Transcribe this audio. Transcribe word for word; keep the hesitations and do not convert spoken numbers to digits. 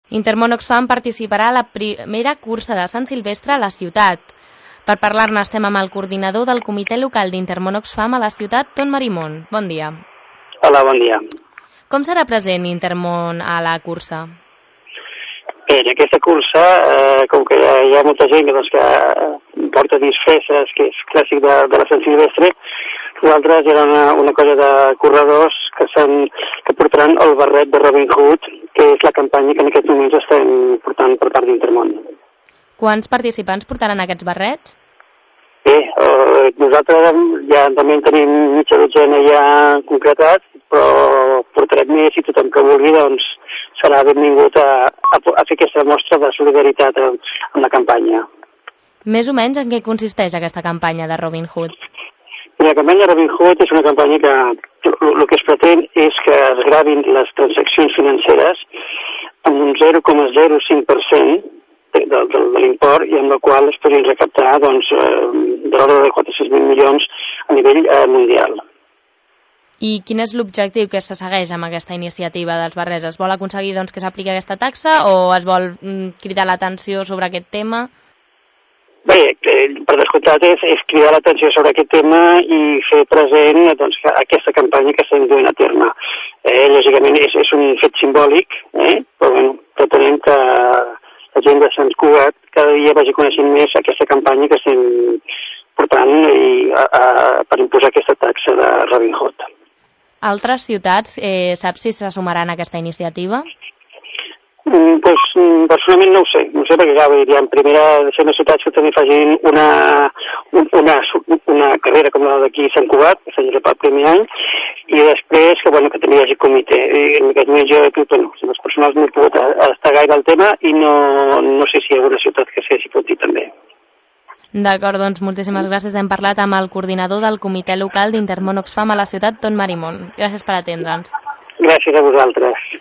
Intermón Oxfam participarà a la primera cursa de Sant Silvestre a la ciutat. Per parlar-ne estem amb el coordinador del comitè local d'Intermón Oxfam a la ciutat, Ton Marimon. Bon dia. Hola, bon dia. Com serà present Intermón a la cursa? Bé, en aquesta cursa, eh, com que hi ha molta gent que, doncs, que porta disfresses, que és clàssic de, de la Sant Silvestre, nosaltres era una, una cosa de corredors que, que portaran el barret de Robin Hood, que és la campanya que en aquests moments estem portant per part d'Intermón. Quants participants portaran aquests barrets? Bé, eh, nosaltres ja també en tenim mitja dotzena ja concretat, però portarem més i tothom que vulgui doncs, serà benvingut a, a, a fer aquesta mostra de solidaritat amb la campanya. Més o menys en què consisteix aquesta campanya de Robin Hood? La campanya de Robin Hood és una campanya que el que es pretén és que es gravin les transaccions financeres amb un zero coma zero cinc per cent de, de, de, de l'import i amb la qual es podrien recaptar doncs, de l'ordre de quatre-cents mil milions a nivell eh, mundial. I quin és l'objectiu que se segueix amb aquesta iniciativa dels barrets? Es vol aconseguir doncs, que s'apliqui aquesta taxa o es vol mm, cridar l'atenció sobre aquest tema? Bé, per descomptat és, és cridar l'atenció sobre aquest tema i fer present doncs, aquesta campanya que estem duent a terme. Eh, lògicament és, és un fet simbòlic, eh? Però bueno, pretenem que la gent de Sant Cugat cada dia vagi coneixent més aquesta campanya que estem portant i, a, a, per imposar aquesta taxa de Robin Hood. Altres ciutats, eh, saps si se sumaran a aquesta iniciativa? Mm, pues, personalment no ho sé, no ho sé perquè ja vull dir, en primera de ser una ciutat que també facin una, una, una carrera com la d'aquí a Sant Cugat, que s'ha pel primer any, i després que, bueno, que també hi hagi comitè. I en aquest moment jo, bueno, les personals no he pogut estar gaire al tema i no, no sé si hi ha alguna ciutat que s'hi pot dir també. D'acord, doncs moltíssimes gràcies. Hem parlat amb el coordinador del comitè local d'Intermón Oxfam a la ciutat, Ton Marimon. Gràcies per atendre'ns. Gràcies a vosaltres.